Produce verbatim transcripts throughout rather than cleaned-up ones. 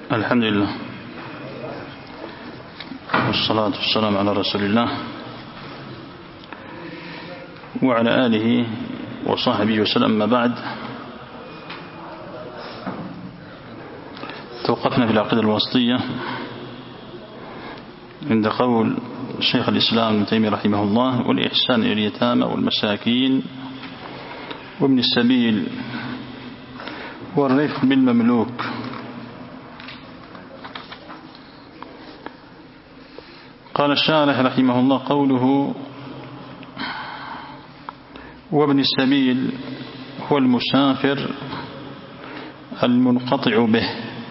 الحمد لله والصلاة والسلام على رسول الله وعلى آله وصحبه وسلم. ما بعد، توقفنا في العقيدة الواسطية عند قول شيخ الإسلام ابن تيمية رحمه الله: والإحسان إلى اليتامى والمساكين وابن السبيل والرفق بالمملوك. قال الشارح رحمه الله: قوله وابن السبيل هو المسافر المنقطع به،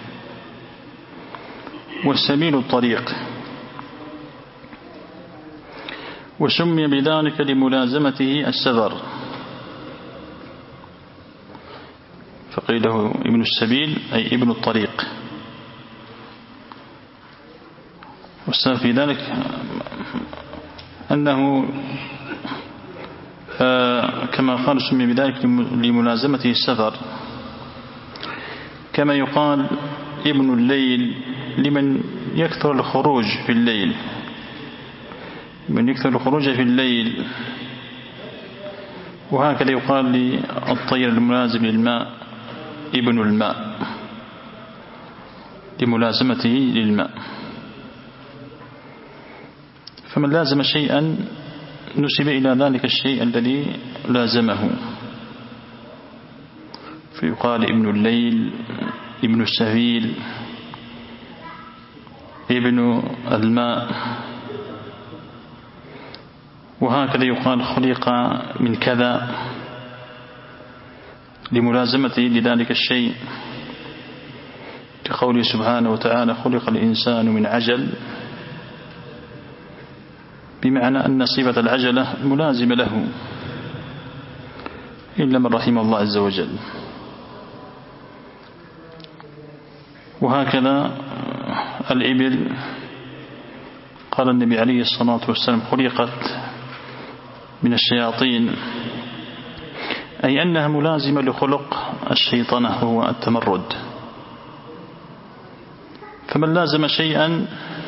والسبيل الطريق، وسمي بذلك لملازمته السفر، فقيل له ابن السبيل أي ابن الطريق. والسبب في ذلك أنه كما قال سمي بذلك لملازمته السفر، كما يقال ابن الليل لمن يكثر الخروج في الليل، من يكثر الخروج في الليل. وهكذا يقال للطير الملازم للماء ابن الماء لملازمته للماء. فمن لازم شيئا نسب إلى ذلك الشيء الذي لازمه، فيقال ابن الليل، ابن السبيل، ابن الماء. وهكذا يقال خلق من كذا لملازمته لذلك الشيء، كقوله سبحانه وتعالى: خلق الإنسان من عجل، بمعنى أن صفة العجلة ملازمة له إلا من رحم الله عز وجل. وهكذا الإبل قال النبي عليه الصلاة والسلام: خلقت من الشياطين، أي أنها ملازمة لخلق الشيطنة وهو التمرد. فمن لازم شيئا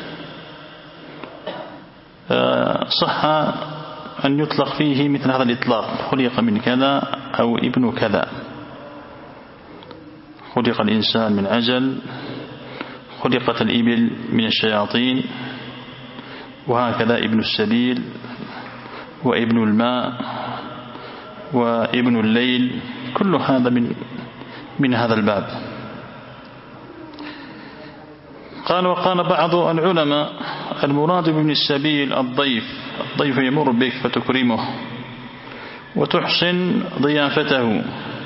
صح أن يطلق فيه مثل هذا الإطلاق: خلق من كذا أو ابن كذا. خلق الإنسان من عجل، خلقت الإبل من الشياطين، وهكذا ابن السبيل وابن الماء وابن الليل، كل هذا من من هذا الباب. قال: وقال بعض العلماء: المراد بابن السبيل الضيف، الضيف يمر بك فتكرمه وتحسن ضيافته.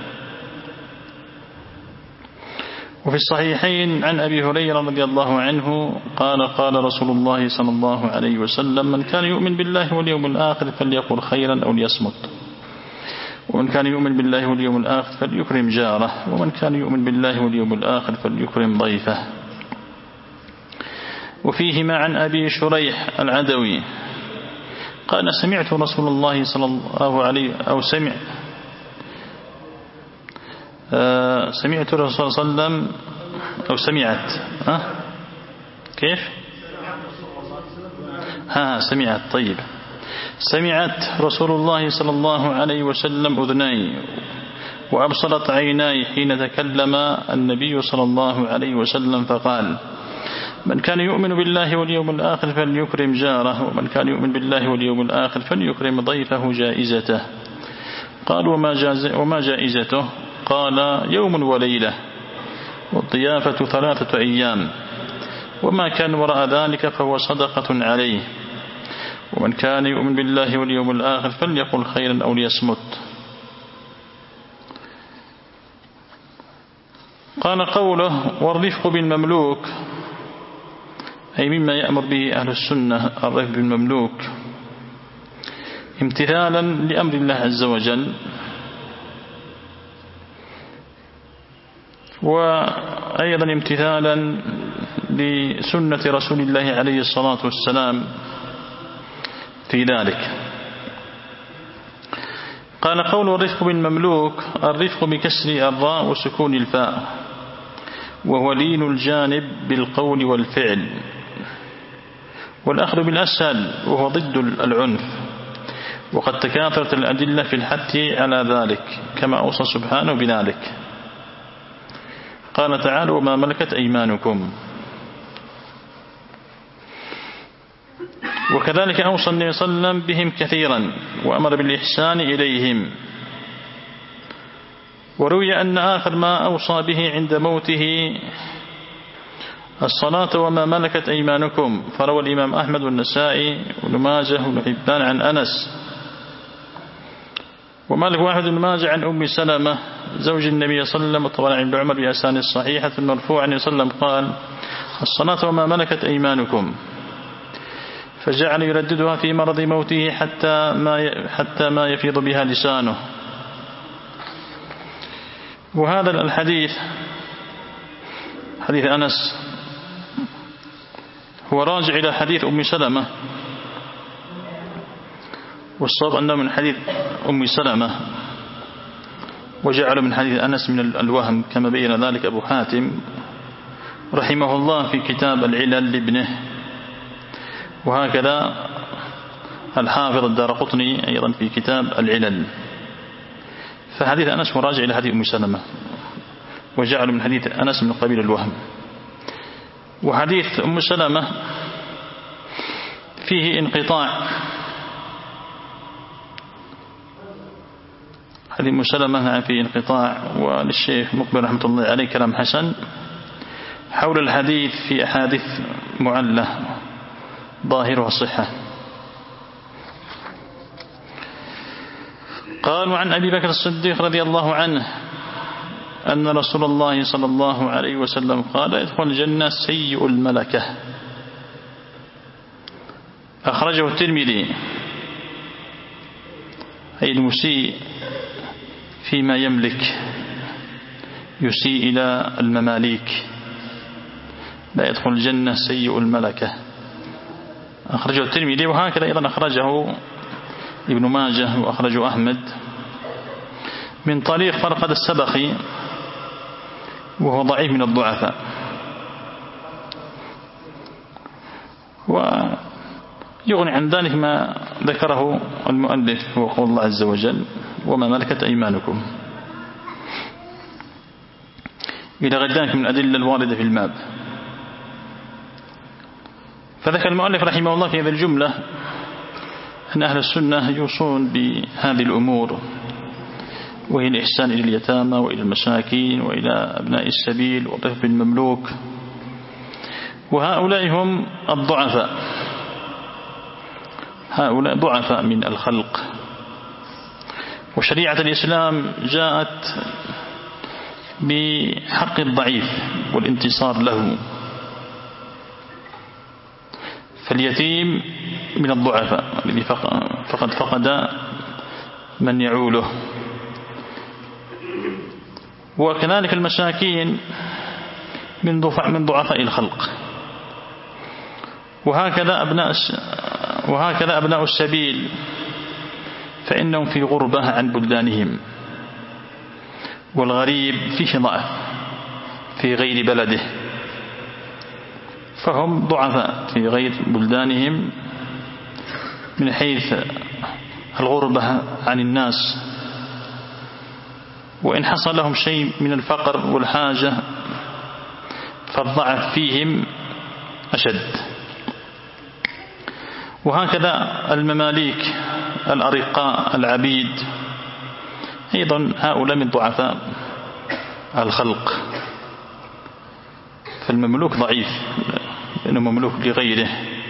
وفي الصحيحين عن أبي هريرة رضي الله عنه قال: قال رسول الله صلى الله عليه وسلم: من كان يؤمن بالله واليوم الآخر فليقل خيرا أو ليصمت، ومن كان يؤمن بالله واليوم الآخر فليكرم جاره، ومن كان يؤمن بالله واليوم الآخر فليكرم ضيفه. وفيهما عن أبي شريح العدوي قال: سمعت رسول الله صلى الله عليه أو سمع آه سمعت رسول صلى الله عليه وسلم أو سمعت ها كيف ها سمعت طيب سمعت رسول الله صلى الله عليه وسلم أذناي وأبصرت عيناي حين تكلم النبي صلى الله عليه وسلم فقال: من كان يؤمن بالله واليوم الآخر فليكرم جاره، ومن كان يؤمن بالله واليوم الآخر فليكرم ضيفه جائزته. قال: وما, وما جائزته؟ قال: يوم وليلة، والضيافة ثلاثة أيام، وما كان وراء ذلك فهو صدقة عليه، ومن كان يؤمن بالله واليوم الآخر فليقل خيرا أو ليصمت. قال: قوله والرفق بالمملوك، أي مما يأمر به أهل السنة الرفق بالمملوك امتثالا لأمر الله عز وجل، وأيضا امتثالا لسنة رسول الله عليه الصلاة والسلام في ذلك. قال: قول الرفق بالمملوك: الرفق بكسر الراء وسكون الفاء، وهو لين الجانب بالقول والفعل، والأخذ بالأسهل وهو ضد العنف، وقد تكاثرت الأدلة في الحث على ذلك كما أوصى سبحانه بذلك. قال تعالى: وما ملكت أيمانكم. وكذلك أوصى النبي صلى الله عليه وسلم بهم كثيرا وأمر بالإحسان إليهم. وروي أن آخر ما أوصى به عند موته الصلاة وما ملكت أيمانكم، فروى الإمام أحمد والنسائي وابن ماجه وابن حبان عن أنس، ومالك واحد بن ماجه عن أم سلمة زوج النبي صلى الله عليه وسلم، وطبعا عن ابن عمر بأسانيد الصحيحة المرفوع عن صلى الله عليه وسلم قال: الصلاة وما ملكت أيمانكم، فجعل يرددها في مرض موته حتى ما حتى ما يفيض بها لسانه. وهذا الحديث حديث أنس هو راجع إلى حديث أم سلمة، والصواب أنه من حديث أم سلمة، وجعل من حديث أنس من الوهم كما بين ذلك أبو حاتم رحمه الله في كتاب العلل لابنه، وهكذا الحافظ الدارقطني أيضا في كتاب العلل. فحديث أنس مراجع إلى حديث أم سلمة، وجعل من حديث أنس من قبيل الوهم. وحديث أم سلمة فيه انقطاع، حديث أم سلمة فيه انقطاع، وللشيخ مقبل رحمة الله عليه كلام حسن حول الحديث في أحاديث معلة ظاهرها الصحة. قال: وعن أبي بكر الصديق رضي الله عنه أن رسول الله صلى الله عليه وسلم قال: يدخل الجنة سيء الملكة. أخرجه الترمذي. أي المسيء فيما يملك، يسيء إلى المماليك، لا يدخل الجنة سيء الملكة. أخرجه الترمذي، وهكذا أيضا أخرجه ابن ماجه وأخرجه أحمد من طريق فرقد السبخي، وهو ضعيف من الضعفاء. ويغني عن ذلك ما ذكره المؤلف هو قول الله عز وجل: وما ملكت أيمانكم، إلى غير ذلك من الأدلة الواردة في الباب. فذكر المؤلف رحمه الله في هذه الجملة أن أهل السنة يوصون بهذه الأمور، وهي الإحسان إلى اليتامى وإلى المساكين وإلى أبناء السبيل وطفل المملوك، وهؤلاء هم الضعفاء، هؤلاء ضعفاء من الخلق. وشريعة الإسلام جاءت بحق الضعيف والانتصار له، فاليتيم من الضعفاء الذي فقد فقد من يعوله، وكذلك المساكين من من ضعفاء الخلق، وهكذا أبناء وهكذا أبناء السبيل، فإنهم في غربة عن بلدانهم، والغريب فيه ضعف في غير بلده، فهم ضعفاء في غير بلدانهم من حيث الغربة عن الناس، وإن حصل لهم شيء من الفقر والحاجة فالضعف فيهم أشد. وهكذا المماليك الأرقاء العبيد أيضا هؤلاء من ضعفاء الخلق، فالمملوك ضعيف لأنه مملوك لغيره.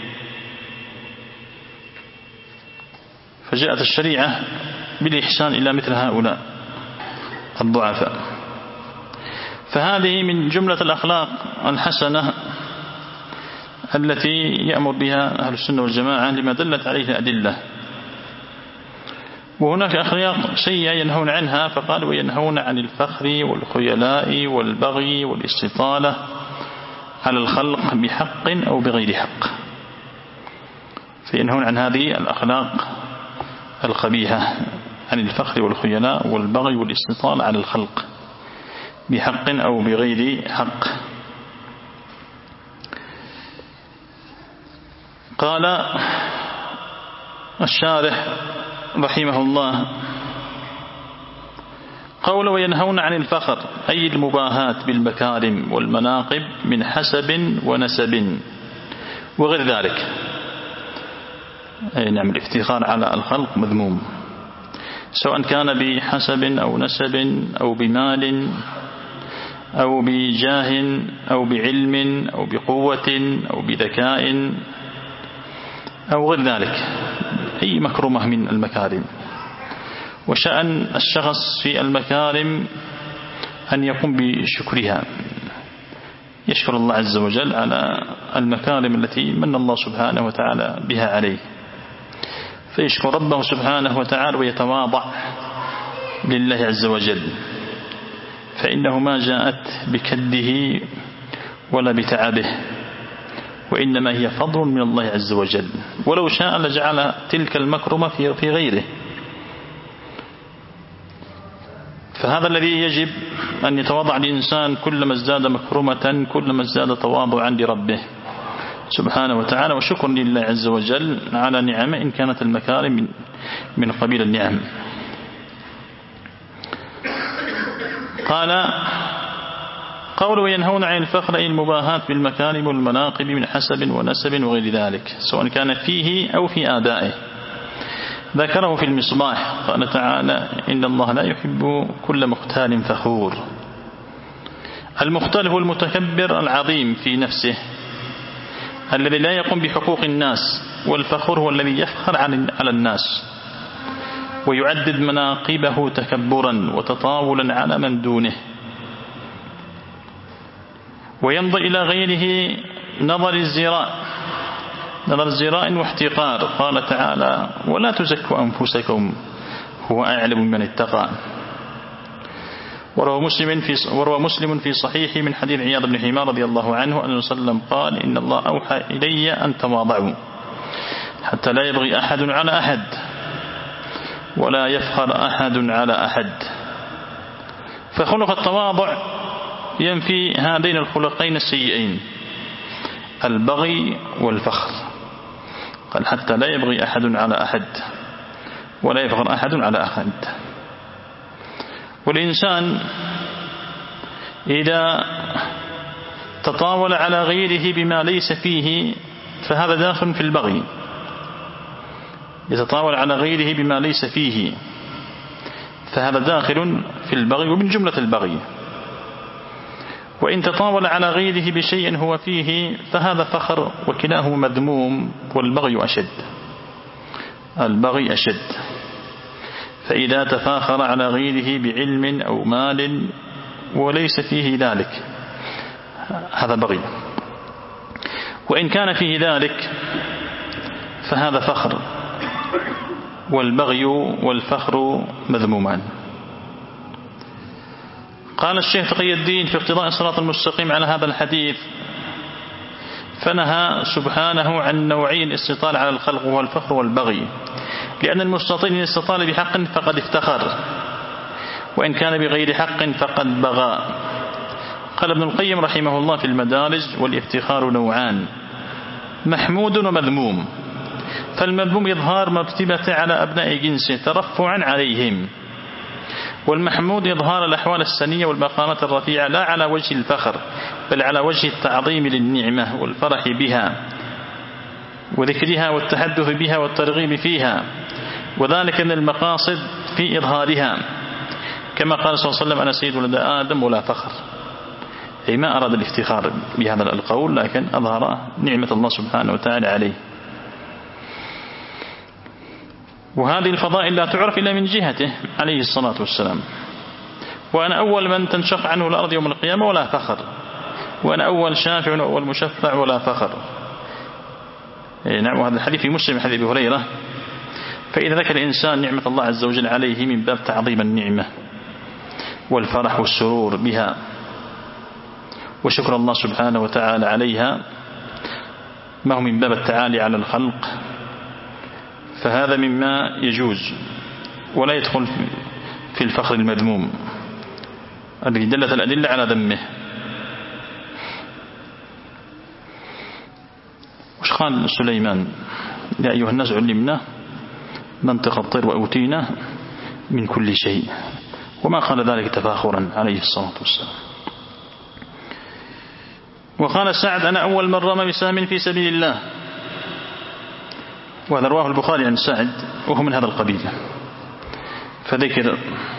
فجاءت الشريعة بالإحسان إلى مثل هؤلاء الضعفاء. فهذه من جملة الأخلاق الحسنة التي يأمر بها أهل السنة والجماعة لما دلت عليه الأدلة. وهناك أخلاق سيئة ينهون عنها، فقال: وينهون عن الفخر والخيلاء والبغي والاستطالة على الخلق بحق أو بغير حق. فينهون عن هذه الأخلاق القبيحة، عن الفخر والخيلاء والبغي والاستطالة على الخلق بحق أو بغير حق. قال الشارح رحمه الله قول وينهون عن الفخر أي المباهات بالمكارم والمناقب من حسب ونسب وغير ذلك. أي نعم الافتخار على الخلق مذموم، سواء كان بحسب أو نسب أو بمال أو بجاه أو بعلم أو بقوة أو بذكاء أو غير ذلك، أي مكرمة من المكارم. وشأن الشخص في المكارم أن يقوم بشكرها، يشكر الله عز وجل على المكارم التي من الله سبحانه وتعالى بها عليه، فيشكر ربه سبحانه وتعالى ويتواضع لله عز وجل، فإنه ما جاءت بكده ولا بتعبه، وإنما هي فضل من الله عز وجل، ولو شاء لجعل تلك المكرمة في غيره. فهذا الذي يجب أن يتواضع الإنسان كلما ازداد مكرمة كلما ازداد تواضعا لربه سبحانه وتعالى وشكر لله عز وجل على نعمه إن كانت المكارم من قبيل النعم. قال قول وينهون عن الفخر أي المباهات بالمكارم والمناقب من حسب ونسب وغير ذلك، سواء كان فيه أو في آدائه. ذكره في المصباح قال تعالى إن الله لا يحب كل مختال فخور. المختال هو المتكبر العظيم في نفسه الذي لا يقوم بحقوق الناس، والفخور هو الذي يفخر على الناس ويعدد مناقبه تكبرا وتطاولا على من دونه، وينظر إلى غيره نظر الزراء نظر الزراء واحتقار. قال تعالى ولا تزكوا أنفسكم هو أعلم من اتقى. وروى مسلم في وروى مسلم في صحيح من حديث عياض بن حمار رضي الله عنه أن صلى الله عليه وسلم قال إن الله أوحى إلي أن تواضعوا حتى لا يبغي أحد على أحد ولا يفخر أحد على أحد. فخلق التواضع ينفي هذين الخلقين السيئين البغي والفخر. قال حتى لا يبغي أحد على أحد ولا يفخر أحد على أحد. والإنسان إذا تطاول على غيره بما ليس فيه فهذا داخل في البغي. يتطاول على غيره بما ليس فيه فهذا داخل في البغي ومن جملة البغي. وإن تطاول على غيره بشيء هو فيه فهذا فخر، وكلاهما مذموم، والبغي أشد البغي أشد. فإذا تفاخر على غيره بعلم أو مال وليس فيه ذلك هذا بغي، وإن كان فيه ذلك فهذا فخر، والبغي والفخر مذمومان. قال الشيخ تقي الدين في اقتضاء الصراط المستقيم على هذا الحديث فنهى سبحانه عن نوعي الاستطال على الخلق وهو الفخر والبغي، لأن المستطيل إن استطال بحق فقد افتخر، وإن كان بغير حق فقد بغى. قال ابن القيم رحمه الله في المدارج والافتخار نوعان محمود ومذموم. فالمذموم إظهار مرتبة على أبناء جنسه ترفعا عليهم، والمحمود إظهار الأحوال السنية والمقامات الرفيعة لا على وجه الفخر بل على وجه التعظيم للنعمة والفرح بها وذكرها والتحدث بها والترغيب فيها، وذلك من المقاصد في إظهارها، كما قال صلى الله عليه وسلم أنا سيد ولد آدم ولا فخر، أي ما أراد الافتخار بهذا القول لكن أظهر نعمة الله سبحانه وتعالى عليه. وهذه الفضائل لا تعرف إلا من جهته عليه الصلاة والسلام. وأنا أول من تنشق عنه الأرض يوم القيامة ولا فخر، وأنا أول شافع وأول مشفع ولا فخر. نعم. وهذا الحديث في مسلم حديث أبي هريرة. فإذا ذكر الإنسان نعمة الله عز وجل عليه من باب تعظيم النعمة والفرح والسرور بها وشكر الله سبحانه وتعالى عليها، ما هو من باب التعالي على الخلق، فهذا مما يجوز ولا يدخل في الفخر المذموم. الذي دلت الأدلة على ذمه. وش قال سليمان؟ يا أيها الناس علمنا منطق الطير وأوتينا من كل شيء، وما قال ذلك تفاخرا عليه الصلاة والسلام. وقال سعد أنا أول من رمى بسهم في سبيل الله، وهذا رواه البخاري عن سعد وهو من هذا القبيل، فذكر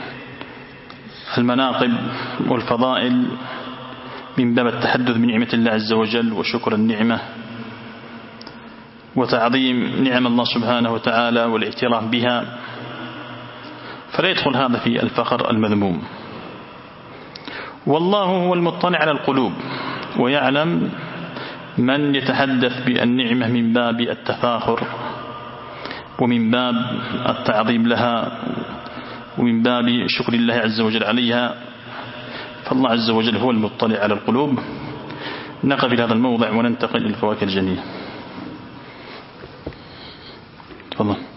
المناقب والفضائل من باب التحدث بنعمة الله عز وجل وشكر النعمة وتعظيم نعم الله سبحانه وتعالى والاعتراف بها، فلا يدخل هذا في الفخر المذموم. والله هو المطلع على القلوب ويعلم من يتحدث بالنعمة من باب التفاخر ومن باب التعظيم لها ومن باب شكر الله عز وجل عليها، فالله عز وجل هو المطلع على القلوب. نقف في هذا الموضع وننتقل إلى الفواكه الجنية. تفضل.